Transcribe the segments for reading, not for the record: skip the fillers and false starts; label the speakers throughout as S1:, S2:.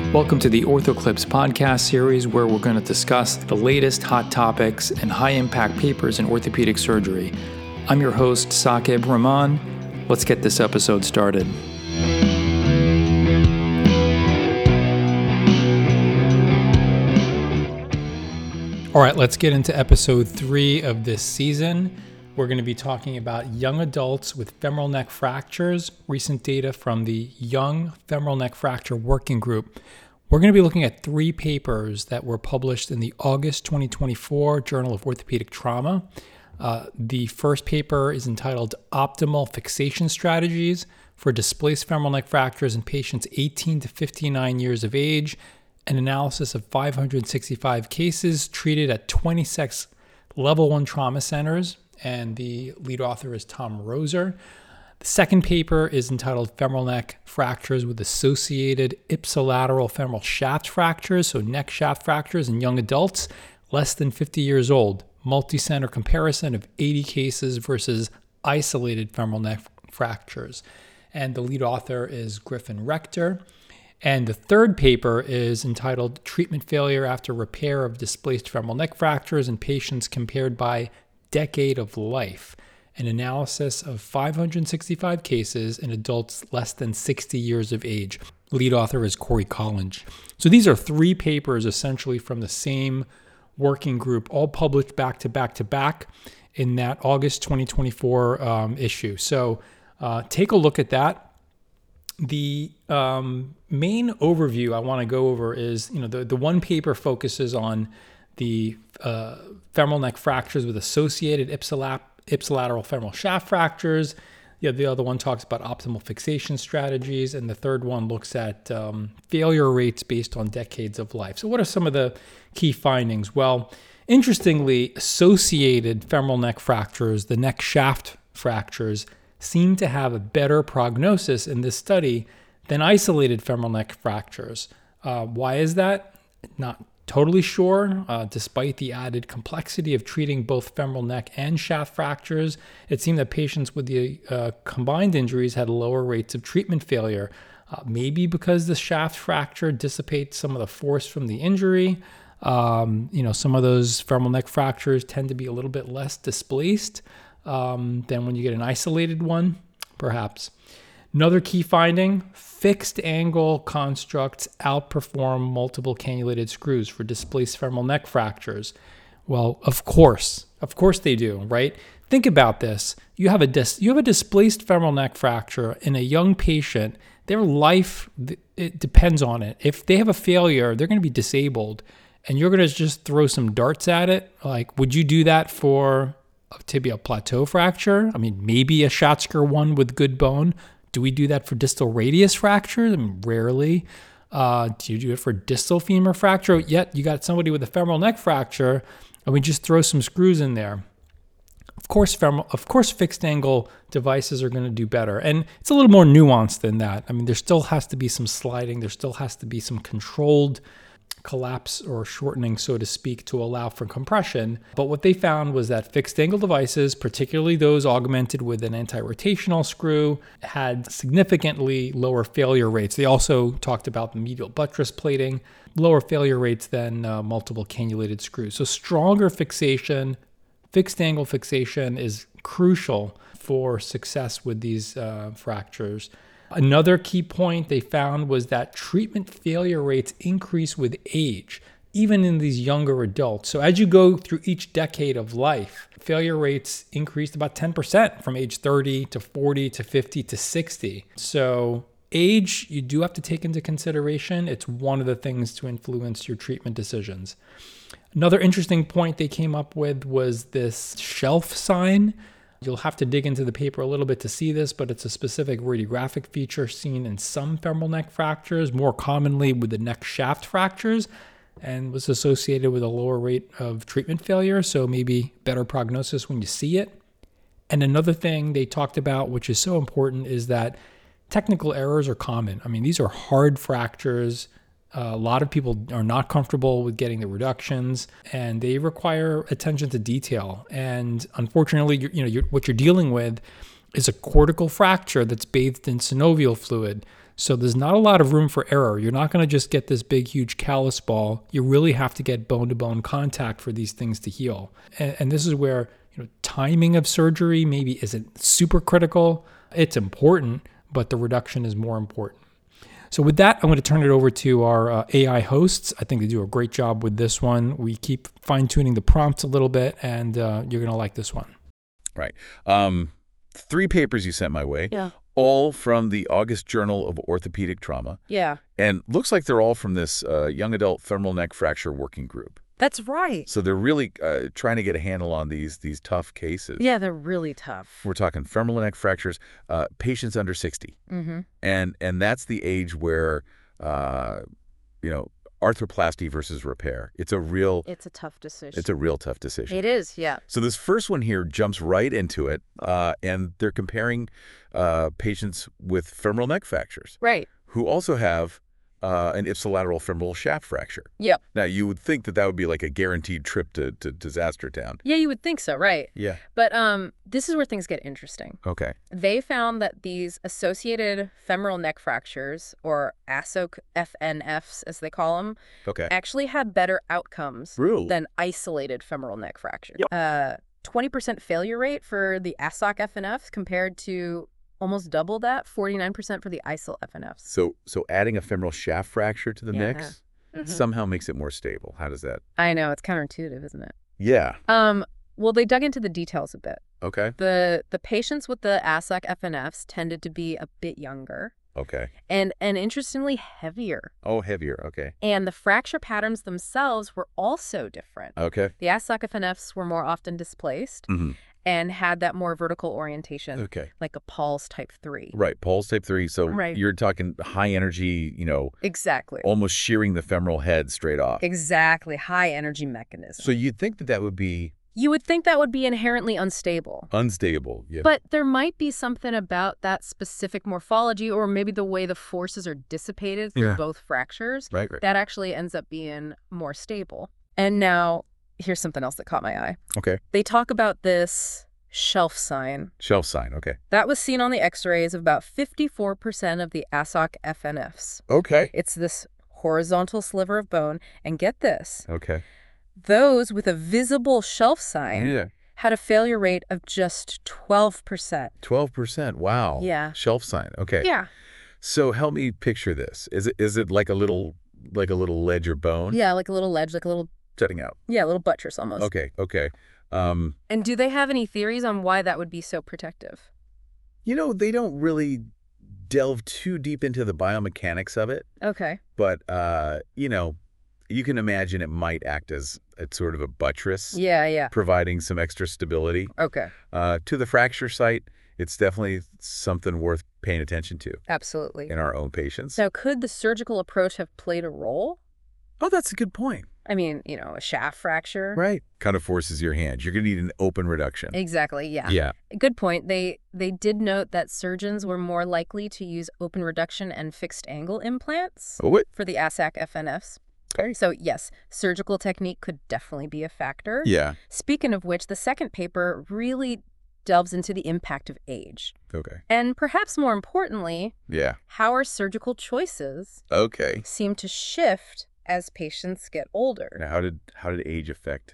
S1: Welcome to the OrthoClips podcast series, where we're going to discuss the latest hot topics and high-impact papers in orthopedic surgery. I'm your host, Saqib Rahman. Let's get this episode started. All right, let's get into episode 3 of this season. We're going to be talking about young adults with femoral neck fractures, recent data from the Young Femoral Neck Fracture Working Group. We're going to be looking at 3 papers that were published in the August 2024 Journal of Orthopedic Trauma. The first paper is entitled Optimal Fixation Strategies for Displaced Femoral Neck Fractures in Patients 18 to 59 years of age, an analysis of 565 cases treated at 26 level 1 trauma centers, and the lead author is Tom Roser. The second paper is entitled Femoral Neck Fractures with Associated Ipsilateral Femoral Shaft Fractures, so neck shaft fractures in young adults less than 50 years old, multi-center comparison of 80 cases versus isolated femoral neck fractures. And the lead author is Griffin Rector. And the third paper is entitled Treatment Failure After Repair of Displaced Femoral Neck Fractures in Patients Compared by Decade of Life, an analysis of 565 cases in adults less than 60 years of age. Lead author is Corey Collins. So these are 3 papers essentially from the same working group, all published back to back in that August 2024 issue. So take a look at that. The main overview I want to go over is, the one paper focuses on the femoral neck fractures with associated ipsilateral femoral shaft fractures. The other one talks about optimal fixation strategies, and the third one looks at failure rates based on decades of life. So what are some of the key findings? Well, interestingly, associated femoral neck fractures, the neck shaft fractures, seem to have a better prognosis in this study than isolated femoral neck fractures. Why is that? Not totally sure. Despite the added complexity of treating both femoral neck and shaft fractures, it seemed that patients with the combined injuries had lower rates of treatment failure. Maybe because the shaft fracture dissipates some of the force from the injury. Some of those femoral neck fractures tend to be a little bit less displaced than when you get an isolated one, perhaps. Another key finding, fixed angle constructs outperform multiple cannulated screws for displaced femoral neck fractures. Well, of course they do, right? Think about this. You have a displaced femoral neck fracture in a young patient. Their life, it depends on it. If they have a failure, they're going to be disabled, and you're going to just throw some darts at it. Like, would you do that for a tibial plateau fracture? I mean, maybe a Schatzker one with good bone. Do we do that for distal radius fractures? I mean, rarely. Do you do it for distal femur fracture? Yet you got somebody with a femoral neck fracture, and we just throw some screws in there. Of course, fixed angle devices are going to do better. And it's a little more nuanced than that. I mean, there still has to be some sliding. There still has to be some controlled collapse or shortening, so to speak, to allow for compression. But what they found was that fixed angle devices, particularly those augmented with an anti-rotational screw, had significantly lower failure rates. They also talked about the medial buttress plating, lower failure rates than multiple cannulated screws. So stronger fixation, fixed angle fixation is crucial for success with these fractures. Another key point they found was that treatment failure rates increase with age, even in these younger adults. So as you go through each decade of life, failure rates increased about 10% from age 30 to 40 to 50 to 60. So age, you do have to take into consideration. It's one of the things to influence your treatment decisions. Another interesting point they came up with was this shelf sign. You'll have to dig into the paper a little bit to see this, but it's a specific radiographic feature seen in some femoral neck fractures, more commonly with the neck shaft fractures, and was associated with a lower rate of treatment failure, so maybe better prognosis when you see it. And another thing they talked about, which is so important, is that technical errors are common. I mean, these are hard fractures. A lot of people are not comfortable with getting the reductions, and they require attention to detail. And unfortunately, what you're dealing with is a cortical fracture that's bathed in synovial fluid. So there's not a lot of room for error. You're not going to just get this big, huge callus ball. You really have to get bone-to-bone contact for these things to heal. And this is where timing of surgery maybe isn't super critical. It's important, but the reduction is more important. So with that, I'm going to turn it over to our AI hosts. I think they do a great job with this one. We keep fine-tuning the prompts a little bit, and you're going to like this one.
S2: Right. 3 papers you sent my way.
S3: Yeah.
S2: All from the August Journal of Orthopedic Trauma.
S3: Yeah.
S2: And looks like they're all from this young adult femoral neck fracture working group.
S3: That's right.
S2: So they're really trying to get a handle on these tough cases.
S3: Yeah, they're really tough.
S2: We're talking femoral neck fractures, patients under 60.
S3: Mm-hmm.
S2: And that's the age where, arthroplasty versus repair. It's
S3: a tough decision.
S2: It's a real tough decision.
S3: It is, yeah.
S2: So this first one here jumps right into it, and they're comparing patients with femoral neck fractures.
S3: Right.
S2: Who also have an ipsilateral femoral shaft fracture.
S3: Yep.
S2: Now, you would think that would be like a guaranteed trip to disaster town.
S3: Yeah, you would think so, right?
S2: Yeah.
S3: But this is where things get interesting.
S2: Okay.
S3: They found that these associated femoral neck fractures, or ASOC FNFs as they call them,
S2: Okay.
S3: actually had better outcomes
S2: Really?
S3: than isolated femoral neck fractures. 20% failure rate for the ASOC FNFs compared to almost double that, 49% for the ISIL FNFs.
S2: So adding a femoral shaft fracture to the
S3: Yeah.
S2: mix
S3: Mhm.
S2: somehow makes it more stable. How does that?
S3: I know, it's counterintuitive, isn't it?
S2: Yeah.
S3: Well, they dug into the details a bit.
S2: Okay.
S3: The patients with the ASOC FNFs tended to be a bit younger
S2: Okay.
S3: and interestingly heavier.
S2: Oh, heavier. Okay.
S3: And the fracture patterns themselves were also different.
S2: Okay.
S3: The ASOC FNFs were more often displaced
S2: Mm-hmm.
S3: and had that more vertical orientation,
S2: Okay.
S3: like a Paul's type 3.
S2: Right. Paul's type 3. So
S3: Right.
S2: you're talking high energy,
S3: Exactly.
S2: almost shearing the femoral head straight off.
S3: Exactly. High energy mechanism.
S2: So you'd think that would be
S3: You would think that would be inherently unstable.
S2: unstable. Yeah.
S3: But there might be something about that specific morphology, or maybe the way the forces are dissipated through
S2: Yeah.
S3: both fractures,
S2: right.
S3: that actually ends up being more stable. And now, here's something else that caught my eye.
S2: Okay.
S3: They talk about this shelf sign.
S2: Shelf sign. Okay.
S3: That was seen on the x-rays of about 54% of the ASOC FNFs.
S2: Okay.
S3: It's this horizontal sliver of bone. And get this,
S2: Okay.
S3: those with a visible shelf sign
S2: Yeah.
S3: had a failure rate of just 12%.
S2: 12%. Wow.
S3: Yeah.
S2: Shelf sign. Okay.
S3: Yeah.
S2: So help me picture this. Is it like a little ledge or bone
S3: Yeah, like a little ledge, like a little,
S2: jutting out?
S3: yeah, a little buttress almost.
S2: Okay. Okay.
S3: And do they have any theories on why that would be so protective?
S2: They don't really delve too deep into the biomechanics of it,
S3: Okay.
S2: but you can imagine it might act as a sort of a buttress,
S3: Yeah.
S2: providing some extra stability.
S3: Okay.
S2: To the fracture site, it's definitely something worth paying attention to
S3: Absolutely.
S2: in our own patients.
S3: Now, could the surgical approach have played a role?
S2: Oh, that's a good point.
S3: I mean, a shaft fracture.
S2: Right. Kind of forces your hand. You're going to need an open reduction.
S3: Exactly, yeah.
S2: Yeah.
S3: Good point. They did note that surgeons were more likely to use open reduction and fixed angle implants
S2: Oh, what?
S3: for the ASAC FNFs.
S2: Okay.
S3: So, yes, surgical technique could definitely be a factor.
S2: Yeah.
S3: Speaking of which, the second paper really delves into the impact of age.
S2: Okay.
S3: And perhaps more importantly,
S2: Yeah.
S3: how our surgical choices
S2: Okay.
S3: seem to shift as patients get older.
S2: Now, how did age affect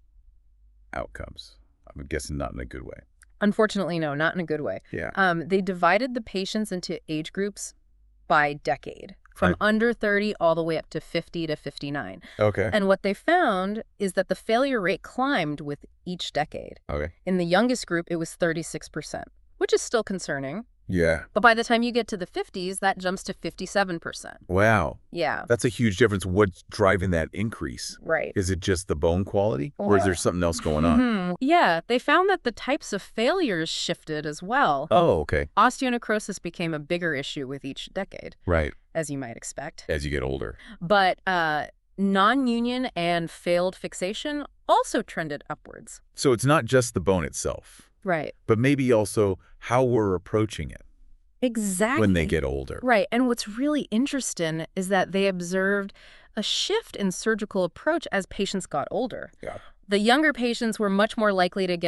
S2: outcomes? I'm guessing not in a good way.
S3: Unfortunately, no, not in a good way.
S2: Yeah.
S3: They divided the patients into age groups by decade, from
S2: Right.
S3: under 30 all the way up to 50 to 59.
S2: Okay.
S3: And what they found is that the failure rate climbed with each decade.
S2: Okay.
S3: In the youngest group, it was 36%, which is still concerning.
S2: Yeah.
S3: But by the time you get to the 50s, that jumps to 57%.
S2: Wow.
S3: Yeah,
S2: That's a huge difference. What's driving that increase?
S3: right.
S2: Is it just the bone quality, or is there something else going on?
S3: Mhm. Yeah, they found that the types of failures shifted as well.
S2: Oh, okay.
S3: Osteonecrosis became a bigger issue with each decade,
S2: Right.
S3: as you might expect.
S2: As you get older.
S3: But non-union and failed fixation also trended upwards.
S2: So it's not just the bone itself,
S3: Right.
S2: but maybe also how we're approaching it
S3: Exactly.
S2: when they get older.
S3: Right. And what's really interesting is that they observed a shift in surgical approach as patients got older.
S2: Yeah.
S3: The younger patients were much more likely to get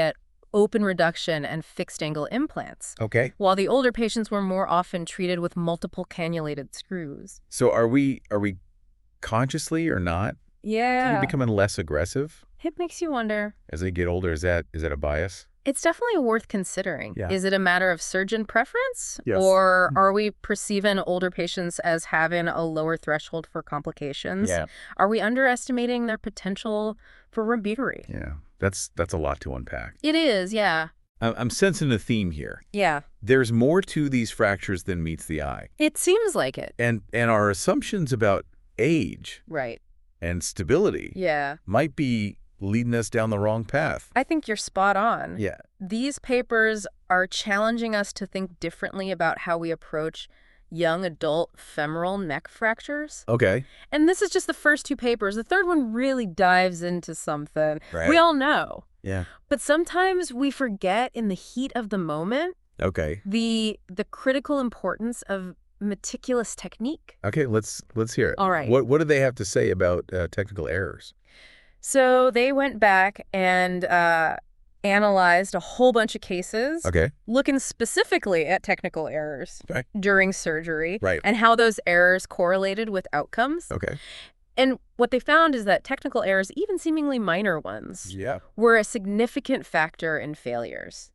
S3: open reduction and fixed angle implants,
S2: Okay.
S3: while the older patients were more often treated with multiple cannulated screws.
S2: So are we consciously or not
S3: Yeah.
S2: becoming less aggressive
S3: It makes you wonder.
S2: as they get older? Is that a bias?
S3: It's definitely worth considering.
S2: Yeah.
S3: Is it a matter of surgeon preference?
S2: Yes.
S3: Or are we perceiving older patients as having a lower threshold for complications?
S2: Yeah.
S3: Are we underestimating their potential for rebury?
S2: Yeah. That's a lot to unpack.
S3: It is, yeah.
S2: I'm sensing a theme here.
S3: Yeah.
S2: There's more to these fractures than meets the eye.
S3: It seems like it.
S2: And our assumptions about age
S3: Right.
S2: and stability
S3: Yeah.
S2: might be leading us down the wrong path.
S3: I think you're spot on.
S2: Yeah.
S3: These papers are challenging us to think differently about how we approach young adult femoral neck fractures.
S2: Okay.
S3: And this is just the first two papers. The third one really dives into something
S2: Right.
S3: we all know.
S2: Yeah.
S3: But sometimes we forget in the heat of the moment
S2: Okay.
S3: the critical importance of meticulous technique.
S2: Okay, let's hear it.
S3: All right.
S2: What do they have to say about technical errors?
S3: So they went back and analyzed a whole bunch of cases,
S2: Okay.
S3: looking specifically at technical errors
S2: Okay.
S3: during surgery
S2: Right.
S3: and how those errors correlated with outcomes.
S2: Okay.
S3: And what they found is that technical errors, even seemingly minor ones,
S2: Yeah.
S3: were a significant factor in failures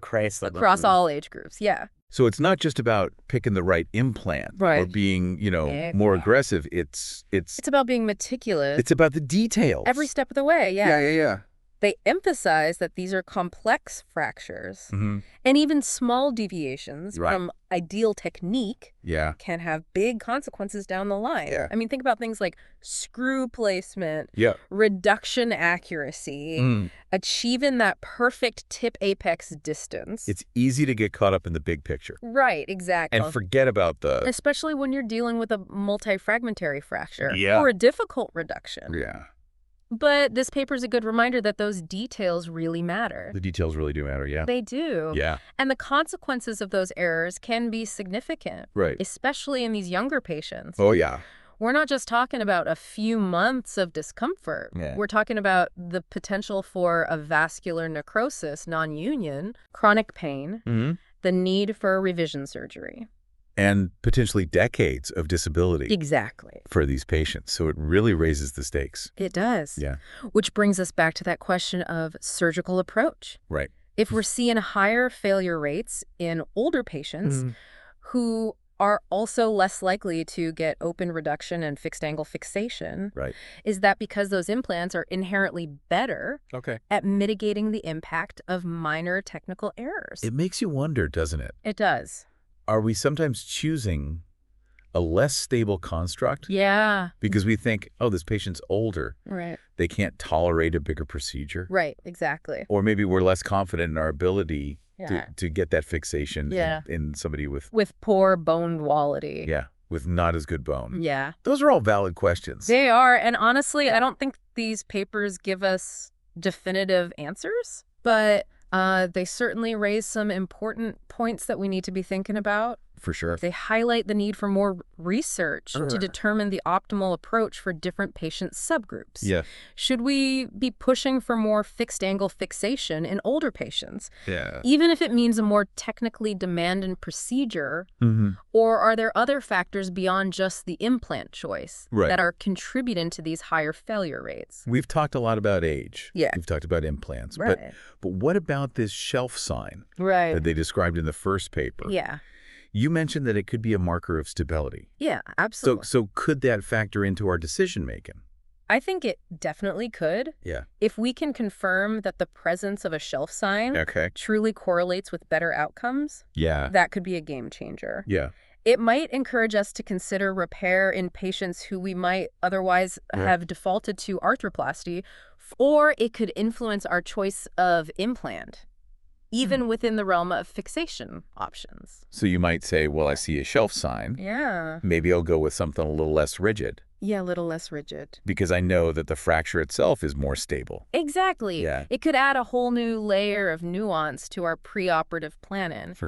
S3: across all age groups. Yeah.
S2: So it's not just about picking the right implant or
S3: Right.
S2: being, more aggressive. It's
S3: It's about being meticulous
S2: about the details.
S3: every step of the way. Yeah.
S2: Yeah.
S3: They emphasize that these are complex fractures,
S2: Mm-hmm.
S3: and even small deviations
S2: Right.
S3: from ideal technique
S2: Yeah.
S3: can have big consequences down the line.
S2: Yeah.
S3: I mean, think about things like screw placement,
S2: Yeah.
S3: reduction accuracy,
S2: Mm.
S3: achieving that perfect tip apex distance.
S2: It's easy to get caught up in the big picture
S3: Right, exactly.
S2: and forget about the
S3: Especially when you're dealing with a multifragmentary fracture
S2: Yeah.
S3: or a difficult reduction.
S2: Yeah.
S3: But this paper is a good reminder that those details really matter.
S2: The details really do matter. Yeah.
S3: They do.
S2: Yeah.
S3: And the consequences of those errors can be significant,
S2: Right.
S3: especially in these younger patients.
S2: Oh yeah.
S3: We're not just talking about a few months of discomfort.
S2: Yeah.
S3: We're talking about the potential for a vascular necrosis, non-union, chronic pain,
S2: Mm-hmm.
S3: the need for revision surgery.
S2: And potentially decades of disability
S3: Exactly.
S2: for these patients. So it really raises the stakes.
S3: It does.
S2: Yeah.
S3: Which brings us back to that question of surgical approach.
S2: Right.
S3: If we're seeing higher failure rates in older patients who are also less likely to get open reduction and fixed angle fixation,
S2: Right.
S3: is that because those implants are inherently better
S2: Okay.
S3: at mitigating the impact of minor technical errors?
S2: It makes you wonder, doesn't it?
S3: It does.
S2: Are we sometimes choosing a less stable construct
S3: Yeah.
S2: because we think, oh, this patient's older,
S3: Right.
S2: they can't tolerate a bigger procedure?
S3: Right. Exactly.
S2: Or maybe we're less confident in our ability
S3: Yeah.
S2: to get that fixation
S3: Yeah.
S2: in somebody with,
S3: With poor bone quality.
S2: with not as good bone.
S3: Yeah.
S2: Those are all valid questions.
S3: They are. And honestly, I don't think these papers give us definitive answers, but they certainly raise some important points that we need to be thinking about.
S2: For sure.
S3: They highlight the need for more research
S2: Sure.
S3: to determine the optimal approach for different patient subgroups.
S2: Yeah.
S3: Should we be pushing for more fixed angle fixation in older patients,
S2: Yeah.
S3: even if it means a more technically demanding procedure?
S2: Mm-hmm.
S3: Or are there other factors beyond just the implant choice
S2: Right.
S3: that are contributing to these higher failure rates?
S2: We've talked a lot about age.
S3: Yeah.
S2: We've talked about implants.
S3: Right.
S2: But what about this shelf sign
S3: Right.
S2: that they described in the first paper?
S3: Yeah.
S2: You mentioned that it could be a marker of stability.
S3: Yeah, absolutely.
S2: So could that factor into our decision making?
S3: I think it definitely could.
S2: Yeah.
S3: If we can confirm that the presence of a shelf sign
S2: Okay.
S3: truly correlates with better outcomes,
S2: Yeah.
S3: that could be a game changer.
S2: Yeah.
S3: It might encourage us to consider repair in patients who we might otherwise have defaulted to arthroplasty, or it could influence our choice of implant, even within the realm of fixation options.
S2: So you might say, well, I see a shelf sign.
S3: Yeah.
S2: Maybe I'll go with something a little less rigid
S3: Yeah, a little less rigid.
S2: because I know that the fracture itself is more stable.
S3: Exactly.
S2: Yeah.
S3: It could add a whole new layer of nuance to our preoperative planning.
S2: For sure.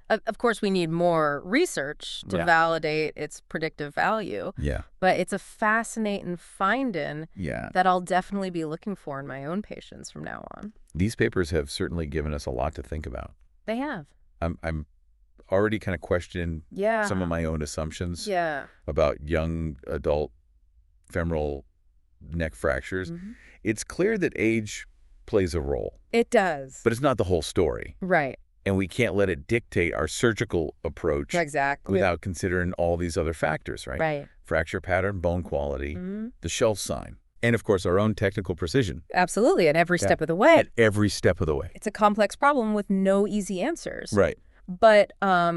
S3: Of course, we need more research to
S2: Yeah.
S3: validate its predictive value,
S2: Yeah.
S3: but it's a fascinating finding
S2: Yeah.
S3: that I'll definitely be looking for in my own patients from now on.
S2: These papers have certainly given us a lot to think about.
S3: They have.
S2: I'm already kind of questioning
S3: Yeah.
S2: some of my own assumptions
S3: Yeah.
S2: about young adult femoral neck fractures.
S3: Mhm.
S2: It's clear that age plays a role,
S3: It does.
S2: but it's not the whole story.
S3: Right.
S2: And we can't let it dictate our surgical approach
S3: Exactly.
S2: without considering all these other factors, right?
S3: Right.
S2: Fracture pattern, bone quality,
S3: Mhm.
S2: the shelf sign, and of course our own technical precision
S3: Absolutely, at every
S2: Yeah.
S3: step of the way.
S2: at every step of the way.
S3: It's a complex problem with no easy answers.
S2: Right.
S3: But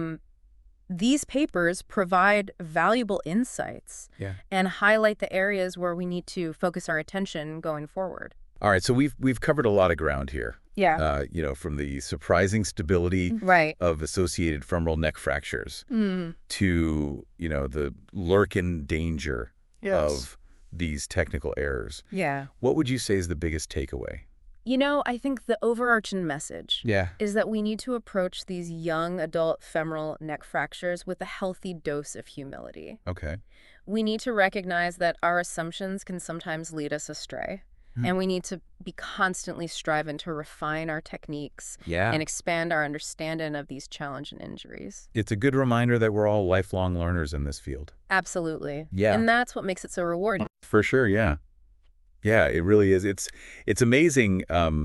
S3: these papers provide valuable insights
S2: Yeah.
S3: and highlight the areas where we need to focus our attention going forward.
S2: All right, so we've covered a lot of ground here.
S3: Yeah.
S2: From the surprising stability
S3: Right.
S2: of associated femoral neck fractures
S3: Mm.
S2: to, the lurking danger of these technical errors.
S3: Yeah.
S2: What would you say is the biggest takeaway?
S3: I think the overarching message
S2: Yeah.
S3: is that we need to approach these young adult femoral neck fractures with a healthy dose of humility.
S2: Okay.
S3: We need to recognize that our assumptions can sometimes lead us astray, and we need to be constantly striving to refine our techniques
S2: Yeah.
S3: and expand our understanding of these challenging injuries.
S2: It's a good reminder that we're all lifelong learners in this field.
S3: Absolutely.
S2: Yeah.
S3: And that's what makes it so rewarding.
S2: For sure, yeah. Yeah, it really is. It's amazing.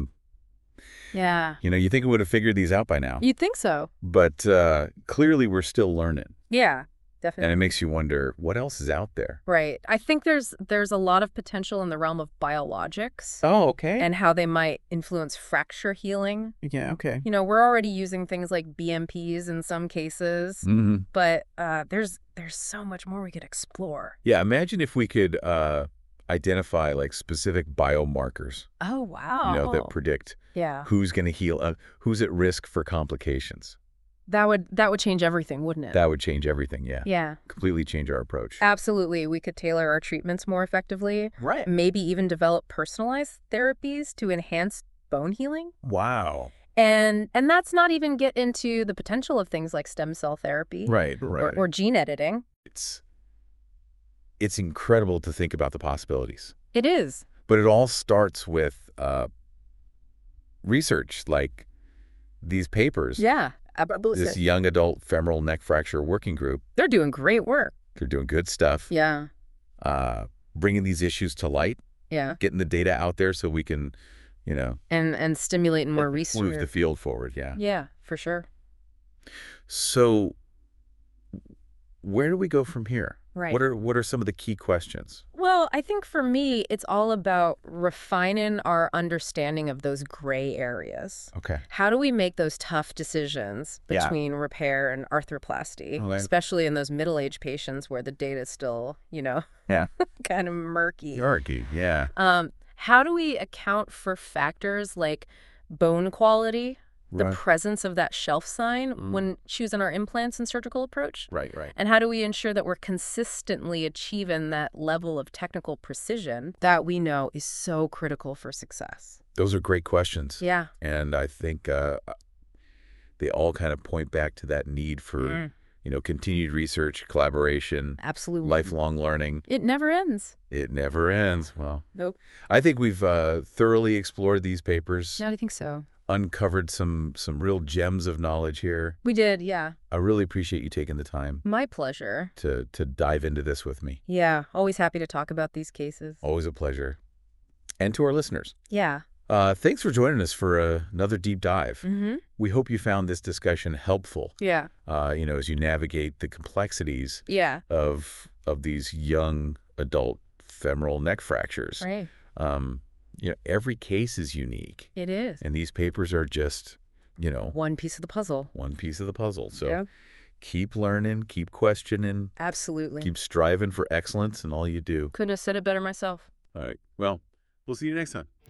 S3: Yeah.
S2: You think we would have figured these out by now,
S3: You'd think so.
S2: but clearly we're still learning.
S3: Yeah, definitely.
S2: And it makes you wonder, what else is out there?
S3: Right. I think there's a lot of potential in the realm of biologics
S2: Oh, okay.
S3: and how they might influence fracture healing.
S2: Yeah, okay.
S3: We're already using things like BMPs in some cases,
S2: Mm-hmm.
S3: but there's so much more we could explore.
S2: Yeah, imagine if we could identify like specific biomarkers,
S3: Oh, wow.
S2: that predict
S3: Yeah.
S2: who's going to heal, who's at risk for complications.
S3: That would change everything, wouldn't it?
S2: That would change everything, yeah.
S3: Yeah.
S2: Completely change our approach.
S3: Absolutely. We could tailor our treatments more effectively,
S2: Right.
S3: maybe even develop personalized therapies to enhance bone healing.
S2: Wow.
S3: And that's not even get into the potential of things like stem cell therapy
S2: Right, right.
S3: or gene editing.
S2: It's incredible to think about the possibilities.
S3: It is.
S2: But it all starts with research, like these papers.
S3: Yeah.
S2: This young adult femoral neck fracture working group,
S3: They're doing great work.
S2: they're doing good stuff.
S3: Yeah.
S2: Bringing these issues to light,
S3: Yeah.
S2: getting the data out there so we can,
S3: And stimulating more
S2: move the
S3: research.
S2: field forward. Yeah.
S3: Yeah, for sure.
S2: So where do we go from here?
S3: Right.
S2: What are some of the key questions?
S3: Well, I think for me, it's all about refining our understanding of those gray areas.
S2: Okay.
S3: How do we make those tough decisions
S2: Yeah.
S3: between repair and arthroplasty,
S2: Okay.
S3: especially in those middle-aged patients where the data is still,
S2: Yeah.
S3: kind of murky?
S2: Hierarchy. Yeah.
S3: How do we account for factors like bone quality, the
S2: Right.
S3: presence of that shelf sign when choosing our implants and surgical approach?
S2: Right. Right.
S3: And how do we ensure that we're consistently achieving that level of technical precision that we know is so critical for success?
S2: Those are great questions.
S3: Yeah.
S2: And I think they all kind of point back to that need for, continued research, collaboration,
S3: Absolutely.
S2: lifelong learning.
S3: It never ends.
S2: It never ends. Well,
S3: Nope.
S2: I think we've thoroughly explored these papers,
S3: Yeah, I think so.
S2: uncovered some real gems of knowledge here.
S3: We did, yeah.
S2: I really appreciate you taking the time
S3: My pleasure.
S2: to dive into this with me.
S3: Yeah, always happy to talk about these cases.
S2: Always a pleasure. And to our listeners,
S3: Yeah.
S2: thanks for joining us for another deep dive.
S3: Mm-hmm.
S2: We hope you found this discussion helpful,
S3: Yeah.
S2: as you navigate the complexities
S3: Yeah.
S2: of these young adult femoral neck fractures.
S3: Right.
S2: Every case is unique,
S3: It is.
S2: and these papers are just,
S3: One piece of the puzzle.
S2: one piece of the puzzle. So
S3: Yeah.
S2: keep learning, keep questioning,
S3: Absolutely.
S2: keep striving for excellence in all you do.
S3: Couldn't have said it better myself.
S2: All right. Well, we'll see you next time.